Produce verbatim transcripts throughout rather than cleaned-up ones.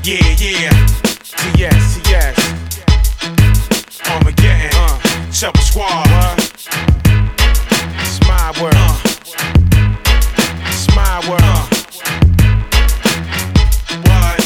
Yeah, yeah. T S, T S. Armageddon. Uh. Chopper Squad. What? It's my world. Uh. It's my world. Uh. What?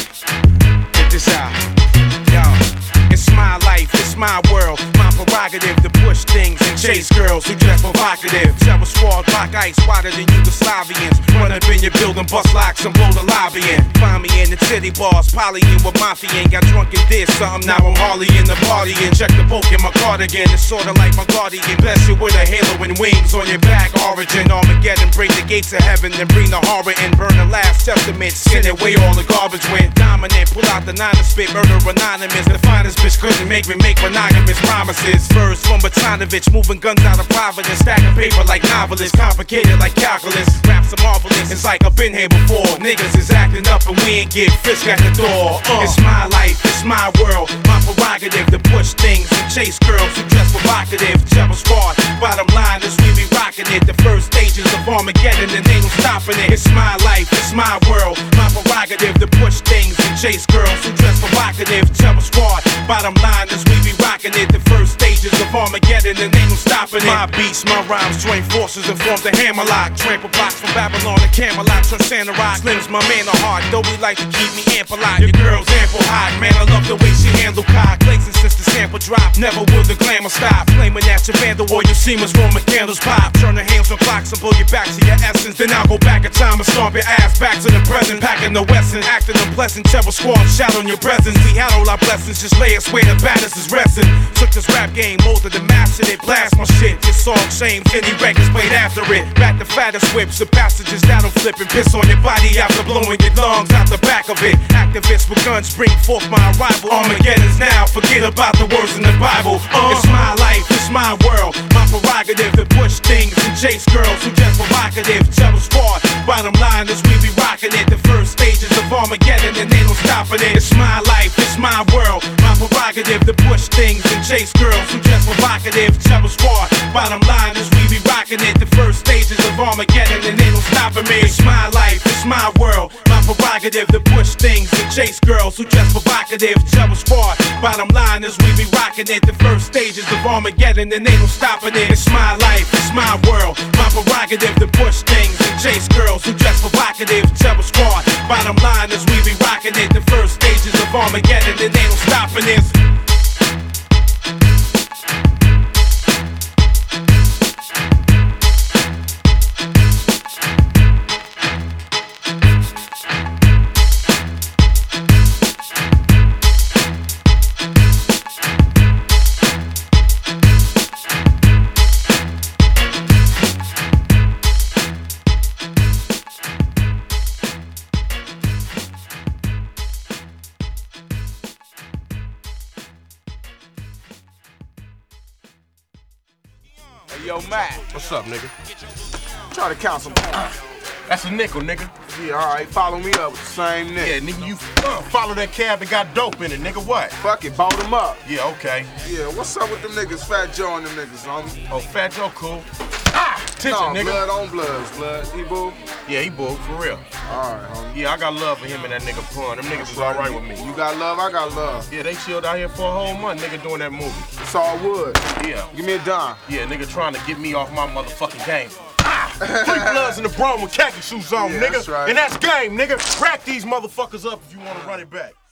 Get this out. Yo. It's my life. It's my world. My prerogative to push things and chase girls who dress provocative. Chopper Squad, block ice wider than Yugoslavians. Run up in your building, bust locks and blow the lobby in. Find me in the city bars, polying with mafia. Got drunk and did something, now I'm Harley in the party. And check the book in my cardigan, it's sorta like my guardian. Bless you with a halo and wings on your back. Origin, Armageddon, break the gates of heaven, then bring the horror and burn the last testament. Send it where all the garbage went. Dominant, pull out the nine and spit, murder anonymous. The finest bitch couldn't make me make monogamous promises. Verse from Batanovich, moving guns out of Providence. Stacking paper like novelists, complicated like calculus. Raps are marvelous, it's like I've been here before. Niggas is acting up and we ain't get frisk at the door. Uh. It's my life, it's my world, my prerogative to push things and chase girls who dress provocative. Chopper Squad, bottom line is we be rocking it. The first stages of Armageddon and ain't no stopping it. It's my life, it's my world, my prerogative to push things and chase girls who dress provocative. Chopper Squad, bottom line is we be rocking it. The first stages of Armageddon and ain't no stopping it. My beats, my rhymes join forces and form the hammerlock. Trample blocks from Babylon to Camelot. Trust Santa Rock, Slim's my man of heart. Though we like to keep me ample lot. Your girl's ample hot, man, I love the way she handle cock. Places since the sample drop, never will the glamour stop. Claiming that your vandal or your seamers from my candles pop. Turn the hands on clocks and pull you back to your essence. Then I'll go back in time and stomp your ass back to the present. Packing the Wesson, acting unpleasant. Chopper Squad, shout on your presence. We had all our blessings, just lay us where the baddest is resting. Took this rap game, molded and mastered it. Blast my shit, this song shames any records played after it. Back the fattest whips, the passages that'll flip and piss on your body after blowing your lungs out the back of it. Activists with guns bring forth my arrival. Armageddon's now, forget about the words in the Bible. Uh. It's my life, it's my world, my prerogative to push things and chase girls who just provocative. Chopper Squad, bottom line is we be rocking it. The first stages of Armageddon and ain't no stopping it. It's my life, it's my world, my prerogative to push things and chase girls who just provocative. Chopper Squad, bottom line is we be rocking it. The first stages of Armageddon and ain't no stopping me. It's my life, it's my world, my prerogative to push things and chase girls who just provocative. Chopper Squad, bottom line is we be rocking it. The first stages of Armageddon and ain't no stopping it. It's my life, it's my world, my prerogative to push things and chase girls who just provocative. Chopper Squad, bottom line is we be rocking it. The first stages of Armageddon and ain't no stopping it. Hey, yo, Matt. What's up, nigga? Try to count some points. That's a nickel, nigga. Yeah, alright, follow me up with the same nigga. Yeah, nigga, you uh, follow that cab that got dope in it, nigga, what? Fuck it, bought him up. Yeah, okay. Yeah, what's up with them niggas? Fat Joe and them niggas, homie. Oh, Fat Joe, cool. Ah! Attention, no, nigga. blood on bloods, blood. He boo? Yeah, he boo, for real. Alright, homie. Yeah, I got love for him and that nigga Pun. Them niggas is alright with me. You got love, I got love. Yeah, they chilled out here for a whole month, nigga, doing that movie. It's all wood. Yeah. Give me a dime. Yeah, nigga trying to get me off my motherfucking game. Ah! Three Bloods in the Bronx with khaki shoes on, Yeah, nigga. that's right. And that's game, nigga. Rack these motherfuckers up if you want to run it back.